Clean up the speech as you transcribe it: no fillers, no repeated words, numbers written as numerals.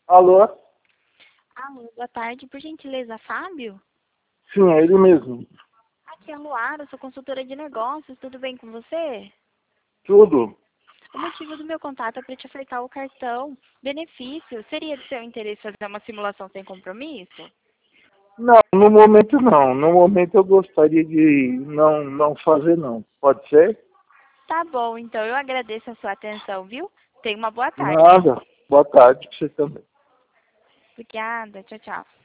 Alô? Alô, boa tarde. Por gentileza, Fábio? Sim, é ele mesmo. Aqui é a Luara, sou consultora de negócios. Tudo bem com você? Tudo? O motivo do meu contato é para te ofertar o cartão benefício. Seria de seu interesse fazer uma simulação sem compromisso? Não, no momento não. No momento eu gostaria de não fazer não. Pode ser? Tá bom, então eu agradeço a sua atenção, viu? Tenha uma boa tarde. Nada. Boa tarde pra você também. Obrigada. Tchau, tchau.